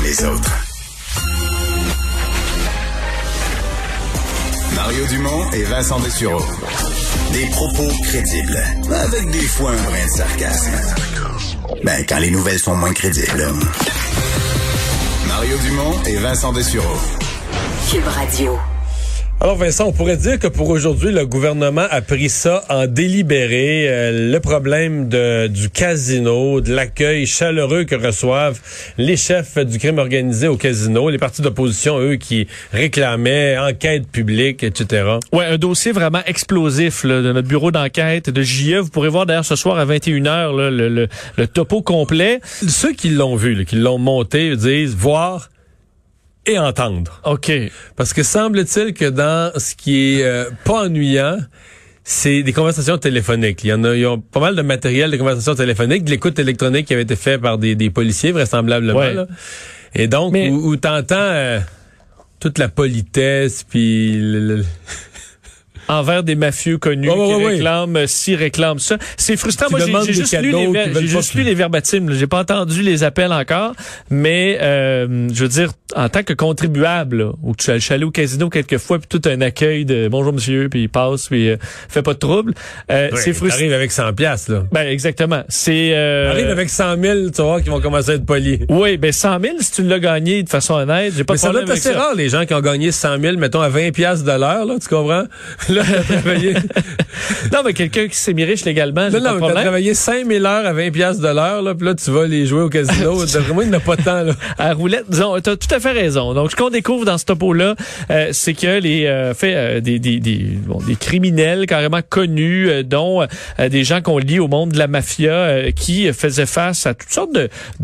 les autres. Mario Dumont et Vincent Dessureau. Des propos crédibles, avec des fois un brin de sarcasme. Ben, quand les nouvelles sont moins crédibles. Mario Dumont et Vincent Dessureau. Cube Radio. Alors Vincent, on pourrait dire que pour aujourd'hui, le gouvernement a pris ça en délibéré. Le problème du casino, de l'accueil chaleureux que reçoivent les chefs du crime organisé au casino, les partis d'opposition, eux, qui réclamaient enquête publique, etc. Ouais, un dossier vraiment explosif là, de notre bureau d'enquête de JE. Vous pourrez voir d'ailleurs ce soir à 21h là, le topo complet. Ceux qui l'ont vu, là, qui l'ont monté, disent voir et entendre. OK. Parce que semble-t-il que dans ce qui est pas ennuyant, c'est des conversations téléphoniques. Il y a pas mal de matériel de conversations téléphoniques, de l'écoute électronique qui avait été fait par des policiers, vraisemblablement. Ouais. Là. Et donc, où t'entends toute la politesse, puis... envers des mafieux connus qui réclament ci, réclament ça. C'est frustrant. Moi, j'ai juste lu les verbatims. J'ai pas entendu les appels encore. Mais, je veux dire, en tant que contribuable, là, où tu es allé au casino quelquefois, puis tout un accueil de « Bonjour, monsieur », puis il passe, puis fait pas de trouble. C'est frustrant. T'arrives avec 100 $, là. Ben, exactement. T'arrives avec 100 000, tu vas voir qu'ils vont commencer à être polis. Oui, ben 100 000, si tu l'as gagné de façon honnête, j'ai pas de problème avec ça. Mais ça doit être assez rare, les gens qui ont gagné 100 000, mettons, à 20 $ de l'heure, là, tu comprends? Là, t'as travaillé. Non, mais quelqu'un qui s'est mis riche légalement, j'ai pas de problème. T'as travaillé 5000 heures à 20 $ de l'heure, là, puis là, tu vas les jouer au casino. Vraiment, il n'y en a pas de temps, là. À roulette, disons, t'as tout à fait raison. Donc, ce qu'on découvre dans ce topo-là, c'est que des criminels carrément connus, dont des gens qu'on lie au monde de la mafia, qui faisaient face à toutes sortes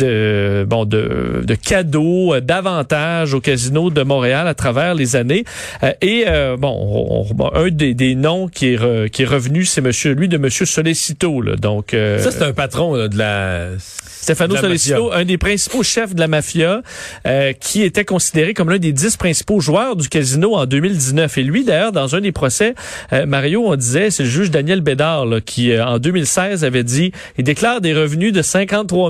de cadeaux, d'avantages au casino de Montréal à travers les années. Un des noms qui est revenu, c'est monsieur Solicito, là. Donc ça, c'est un patron là, de la Stefano Solicito, un des principaux chefs de la mafia, qui était considéré comme l'un des 10 principaux joueurs du casino en 2019. Et lui, d'ailleurs, dans un des procès, Mario, on disait, c'est le juge Daniel Bédard, là, qui, en 2016, avait dit, il déclare des revenus de 53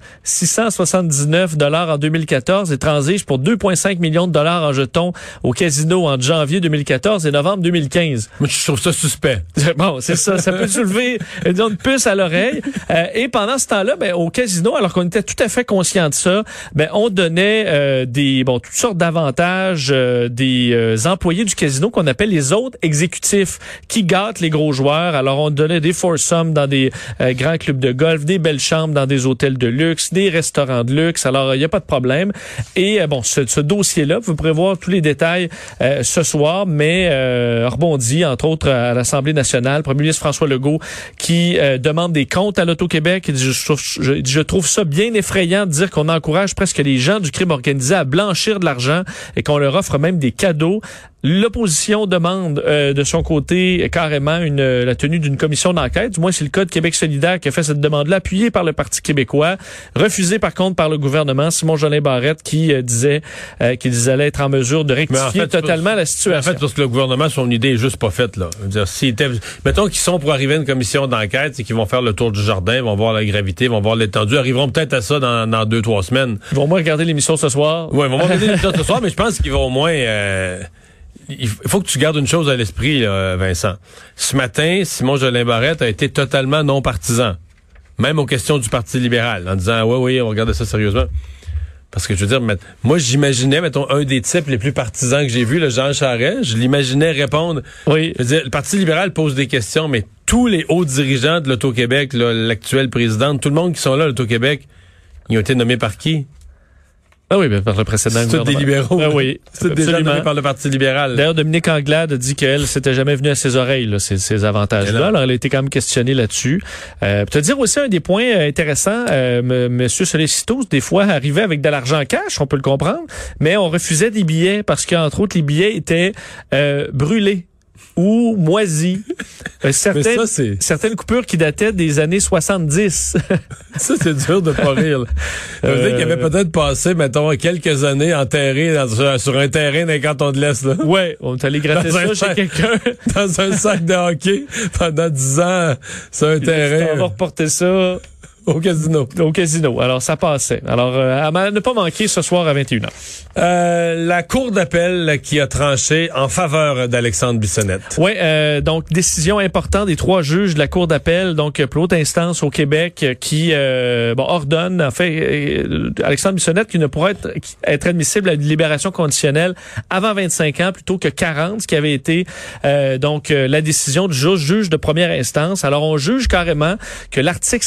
679 $ en 2014 et transige pour 2,5 millions de dollars en jetons au casino entre janvier 2014 et novembre 2015. Moi, je trouve ça suspect. Bon, c'est ça. Ça peut soulever une puce à l'oreille. Et pendant ce temps-là, au casino, alors qu'on était tout à fait conscient de ça, on donnait toutes sortes d'avantages des employés du casino qu'on appelle les autres exécutifs qui gâtent les gros joueurs. Alors, on donnait des foursomes dans des grands clubs de golf, des belles chambres dans des hôtels de luxe, des restaurants de luxe. Alors, il n'y a pas de problème. Et ce dossier-là, vous pourrez voir tous les détails ce soir, mais rebondit, entre autres, à l'Assemblée nationale, le premier ministre François Legault qui demande des comptes à l'Auto-Québec. Je trouve ça bien effrayant de dire qu'on encourage presque les gens du crime organisé à blanchir de l'argent et qu'on leur offre même des cadeaux. L'opposition demande de son côté carrément la tenue d'une commission d'enquête. Du moins, c'est le cas de Québec solidaire qui a fait cette demande-là, appuyée par le Parti québécois, refusée par contre par le gouvernement. Simon-Jolin Barrette qui disait qu'ils allaient être en mesure de rectifier totalement la situation. En fait, parce que le gouvernement, son idée est juste pas faite, là. Je veux dire, mettons qu'ils sont pour arriver à une commission d'enquête, c'est qu'ils vont faire le tour du jardin, vont voir la gravité, vont voir l'étendue, arriveront peut-être à ça dans 2-3 semaines. Ils vont au moins regarder l'émission ce soir. Oui, ils vont regarder l'émission ce soir, mais je pense qu'ils vont au moins... Il faut que tu gardes une chose à l'esprit, là, Vincent. Ce matin, Simon-Jolin Barrette a été totalement non partisan. Même aux questions du Parti libéral, en disant, oui, on va regarder ça sérieusement. Parce que je veux dire, moi, j'imaginais, mettons, un des types les plus partisans que j'ai vu, le Jean Charest, je l'imaginais répondre. Oui. Je veux dire, le Parti libéral pose des questions, mais tous les hauts dirigeants de l'Auto-Québec, là, l'actuelle présidente, tout le monde qui sont là à l'Auto-Québec, ils ont été nommés par qui? Ah oui, par le précédent gouvernement. C'est des libéraux. Ah oui, c'est déjà nommé par le Parti libéral. D'ailleurs, Dominique Anglade a dit qu'elle s'était jamais venue à ses oreilles, là, ces avantages-là. Alors, elle a été quand même questionnée là-dessus. Pour te dire aussi un des points intéressants, Monsieur Solicito, des fois, arrivait avec de l'argent cash, on peut le comprendre, mais on refusait des billets parce qu'entre autres, les billets étaient brûlés ou moisis. Certaines coupures qui dataient des années 70. Ça, c'est dur de pas rire. Ça veut dire qu'il avait peut-être passé, mettons, quelques années enterré sur un terrain d'un canton de l'Est. Là. Ouais, on est allé gratter ça chez quelqu'un. Dans un sac de hockey pendant 10 ans sur un terrain. On va reporter ça. Au casino. Au casino. Alors, ça passait. Alors, à ne pas manquer ce soir à 21h. La Cour d'appel qui a tranché en faveur d'Alexandre Bissonnette. Oui, donc, décision importante des 3 juges de la Cour d'appel, donc, plus haute instance au Québec, qui ordonne, en fait, Alexandre Bissonnette qui ne pourra être admissible à une libération conditionnelle avant 25 ans plutôt que 40, ce qui avait été, la décision du juge de première instance. Alors, on juge carrément que l'article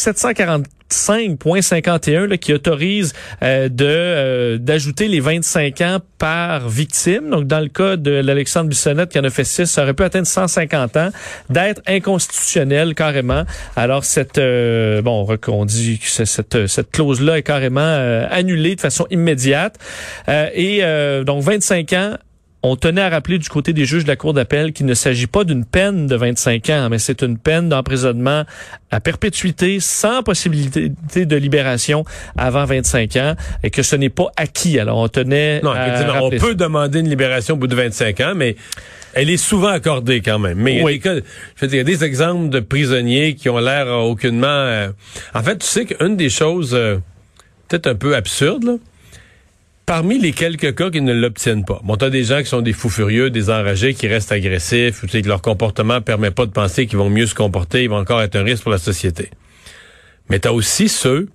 745.51 là, qui autorise d'ajouter les 25 ans par victime, donc dans le cas de l'Alexandre Bissonnette qui en a fait 6, ça aurait pu atteindre 150 ans, d'être inconstitutionnel carrément. Alors on dit que cette clause-là est carrément annulée de façon immédiate. Donc 25 ans. On tenait à rappeler du côté des juges de la Cour d'appel qu'il ne s'agit pas d'une peine de 25 ans, mais c'est une peine d'emprisonnement à perpétuité sans possibilité de libération avant 25 ans et que ce n'est pas acquis. Alors, on tenait à rappeler. On peut demander une libération au bout de 25 ans, mais elle est souvent accordée quand même. Mais oui. il y a des exemples de prisonniers qui ont l'air aucunement... En fait, tu sais qu'une des choses peut-être un peu absurdes, là, parmi les quelques cas qui ne l'obtiennent pas. Bon, t'as des gens qui sont des fous furieux, des enragés, qui restent agressifs, tu sais, que leur comportement permet pas de penser qu'ils vont mieux se comporter, ils vont encore être un risque pour la société. Mais t'as aussi ceux,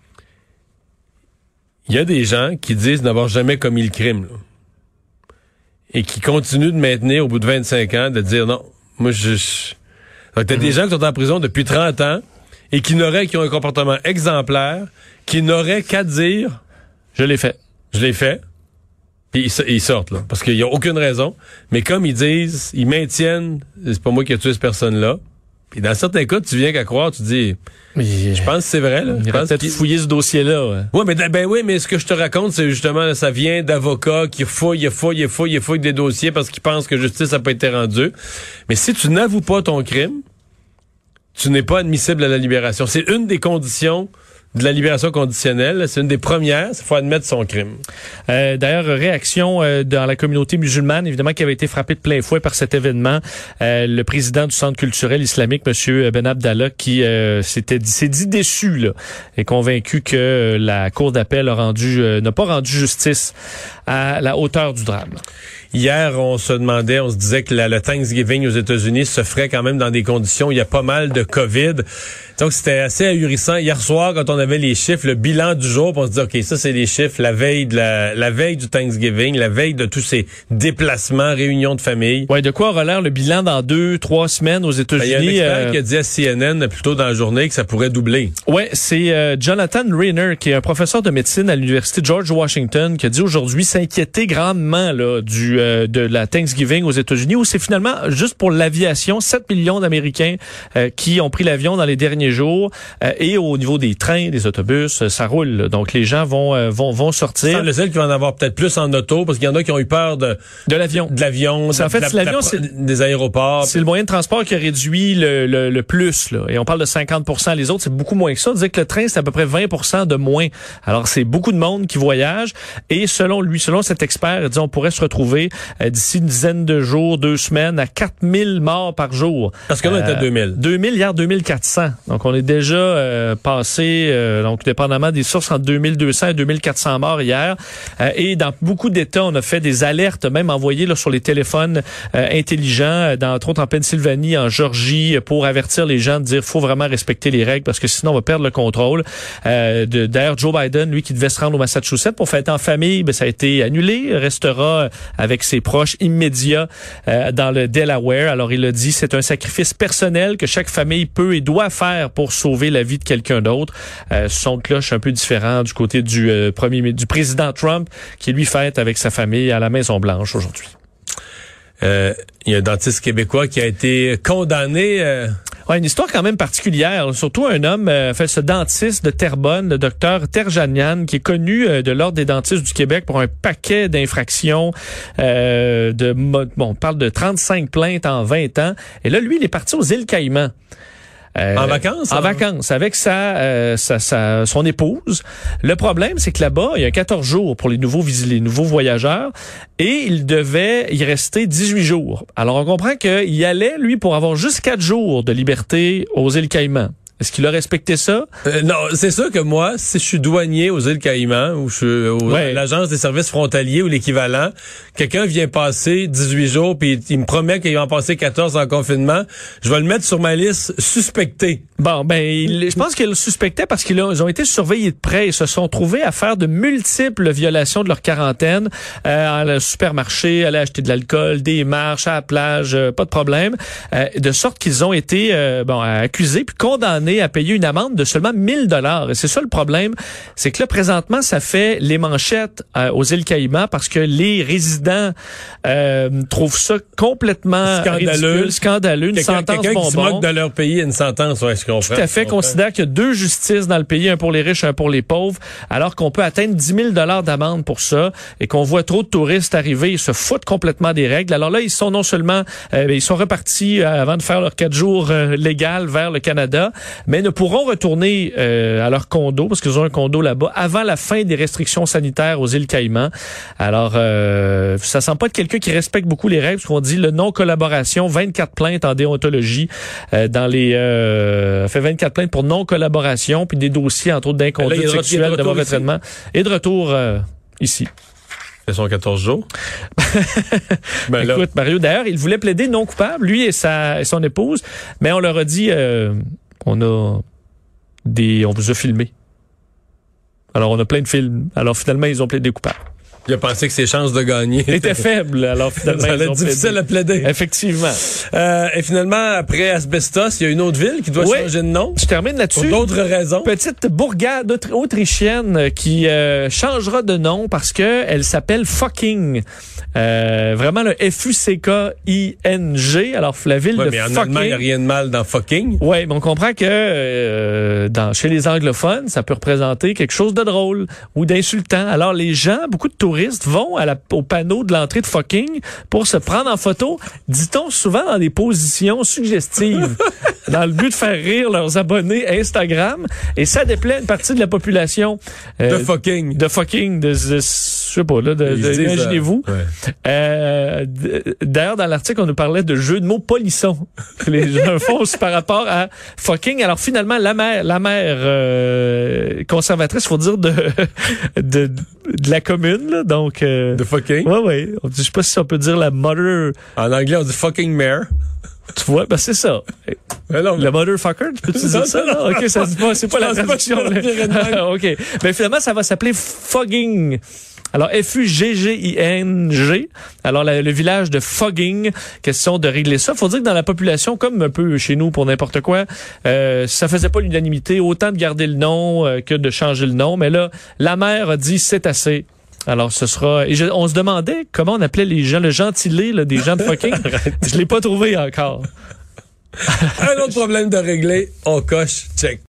il y a des gens qui disent n'avoir jamais commis le crime, là, et qui continuent de maintenir au bout de 25 ans, de dire non, moi Donc t'as des gens qui sont en prison depuis 30 ans, et qui ont un comportement exemplaire, qui n'auraient qu'à dire Je l'ai fait. Je l'ai fait. Puis ils sortent, là. Parce qu'il n'y a aucune raison. Mais comme ils disent, ils maintiennent, c'est pas moi qui ai tué cette personne-là. Puis dans certains cas, tu viens qu'à croire, tu dis, je pense que c'est vrai, là. Il va peut-être fouiller ce dossier-là. Ouais. Mais ce que je te raconte, c'est justement, ça vient d'avocats qui fouillent des dossiers parce qu'ils pensent que justice n'a pas été rendue. Mais si tu n'avoues pas ton crime, tu n'es pas admissible à la libération. C'est une des conditions de la libération conditionnelle, c'est une des premières, il faut admettre son crime. D'ailleurs, réaction dans la communauté musulmane, évidemment, qui avait été frappée de plein fouet par cet événement. Le président du Centre culturel islamique, M. Ben Abdallah, qui s'est dit déçu, là, et convaincu que la Cour d'appel n'a pas rendu justice à la hauteur du drame. Hier, on se disait que le Thanksgiving aux États-Unis se ferait quand même dans des conditions où il y a pas mal de COVID. Donc, c'était assez ahurissant. Hier soir, quand on avait les chiffres, le bilan du jour, on se dit, OK, ça, c'est les chiffres la veille du Thanksgiving, la veille de tous ces déplacements, réunions de famille. Ouais, de quoi aura l'air le bilan dans 2-3 semaines aux États-Unis? Il y a un expert qui a dit à CNN, plus tôt dans la journée, que ça pourrait doubler. Ouais, c'est Jonathan Rayner, qui est un professeur de médecine à l'Université George Washington, qui a dit aujourd'hui s'inquiéter grandement, là, de la Thanksgiving aux États-Unis, où c'est finalement, juste pour l'aviation, 7 millions d'Américains qui ont pris l'avion dans les derniers jours, et au niveau des trains, des autobus, ça roule, là. Donc les gens vont sortir. Le seul qui va en avoir peut-être plus en auto, parce qu'il y en a qui ont eu peur de l'avion. De l'avion. En fait, l'avion, c'est des aéroports. C'est le moyen de transport qui a réduit le plus, là. Et on parle de 50%. Les autres, c'est beaucoup moins que ça. On disait que le train, c'est à peu près 20% de moins. Alors, c'est beaucoup de monde qui voyage. Et selon cet expert, il dit, on pourrait se retrouver d'ici une dizaine de jours, 2 semaines, à 4000 morts par jour. Parce qu'on était à 2000. 2000, hier, 2400. Donc, on est déjà passé, donc dépendamment des sources, entre 2200 et 2400 morts hier. Et dans beaucoup d'États, on a fait des alertes, même envoyées là, sur les téléphones intelligents, entre autres en Pennsylvanie, en Georgie, pour avertir les gens de dire faut vraiment respecter les règles parce que sinon on va perdre le contrôle. D'ailleurs, Joe Biden, lui, qui devait se rendre au Massachusetts pour fêter en famille, ça a été annulé. Il restera avec ses proches immédiats dans le Delaware. Alors, il a dit, c'est un sacrifice personnel que chaque famille peut et doit faire pour sauver la vie de quelqu'un d'autre. Son cloche un peu différent du côté du président Trump, qui lui fête avec sa famille à la Maison-Blanche aujourd'hui. Il y a un dentiste québécois qui a été condamné. Ouais, une histoire quand même particulière. Surtout un homme, ce dentiste de Terrebonne, le docteur Terjanian, qui est connu de l'Ordre des dentistes du Québec pour un paquet d'infractions. On parle de 35 plaintes en 20 ans. Et là, lui, il est parti aux îles Caïmans. En vacances? En vacances, avec son épouse. Le problème, c'est que là-bas, il y a 14 jours pour les nouveaux voyageurs et il devait y rester 18 jours. Alors, on comprend qu'il y allait, lui, pour avoir juste 4 jours de liberté aux îles Caïmans. Est-ce qu'il a respecté ça? Non, c'est sûr que moi, si je suis douanier aux îles Caïmans ou je suis à l'agence des services frontaliers ou l'équivalent, quelqu'un vient passer 18 jours puis il me promet qu'il va en passer 14 en confinement, je vais le mettre sur ma liste suspecté. Bon, je pense qu'ils le suspectaient parce qu'ils ont été surveillés de près et se sont trouvés à faire de multiples violations de leur quarantaine à le supermarché, aller acheter de l'alcool, des marches à la plage, pas de problème, de sorte qu'ils ont été accusés puis condamnés à payer une amende de seulement 1 000 $. Et c'est ça le problème, c'est que là, présentement, ça fait les manchettes aux îles Caïmans parce que les résidents trouvent ça complètement scandaleux, une sentence quelqu'un bonbon. Qui se moque de leur pays, une sentence, ouais, je comprends. Tout à fait, considère qu'il y a 2 justices dans le pays, un pour les riches, un pour les pauvres, alors qu'on peut atteindre 10 000 $ d'amende pour ça et qu'on voit trop de touristes arriver, ils se foutent complètement des règles. Alors là, ils sont non seulement, ils sont repartis avant de faire leurs 4 jours légaux vers le Canada, mais ne pourront retourner à leur condo, parce qu'ils ont un condo là-bas, avant la fin des restrictions sanitaires aux îles Caïmans. Alors, ça semble pas être quelqu'un qui respecte beaucoup les règles, parce qu'on dit le non-collaboration, 24 plaintes en déontologie, fait 24 plaintes pour non-collaboration, puis des dossiers, entre autres, d'inconduite sexuelle, de mauvais traitement, et de retour ici. C'est son 14 jours. Écoute, Mario, d'ailleurs, il voulait plaider non coupable, lui et son épouse, mais on leur a dit... on vous a filmé. Alors, on a plein de films. Alors, finalement, ils ont plaidé coupable. Il a pensé que ses chances de gagner étaient faibles. Alors, finalement, ça allait être difficile à plaider. Effectivement. Et finalement, après Asbestos, il y a une autre ville qui doit changer de nom. Je termine là-dessus. Pour d'autres raisons. Petite bourgade autrichienne qui changera de nom parce que elle s'appelle Fucking. Vraiment le F-U-C-K-I-N-G. Alors, la ville de mais en Fucking. allemand, il n'y a rien de mal dans Fucking. Oui, mais on comprend que chez les anglophones, ça peut représenter quelque chose de drôle ou d'insultant. Alors, les gens, beaucoup de touristes vont au panneau de l'entrée de Fucking pour se prendre en photo, dit-on souvent dans des positions suggestives, dans le but de faire rire leurs abonnés Instagram. Et ça déplaît une partie de la population. De Fucking. Je sais pas, là, imaginez-vous. D'ailleurs, dans l'article, on nous parlait de jeux de mots polissons. Les gens font aussi par rapport à Fucking. Alors, finalement, la mère conservatrice, faut dire, de la commune, là, donc... de Fucking? Oui. Je sais pas si on peut dire la mother... En anglais, on dit Fucking Mayor. Tu vois, c'est ça. Le motherfucker, tu peux dire ça? Non? OK, ça se dit pas, c'est pas la traduction. OK. Mais finalement, ça va s'appeler Fugging. Alors, F-U-G-G-I-N-G. Alors, le village de Fugging, question de régler ça. Faut dire que dans la population, comme un peu chez nous pour n'importe quoi, ça faisait pas l'unanimité, autant de garder le nom que de changer le nom. Mais là, la maire a dit c'est assez. Alors, ce sera... Et on se demandait comment on appelait les gens, le gentilé là, des gens de Fucking. Je l'ai pas trouvé encore. Un autre problème de régler, on coche, check.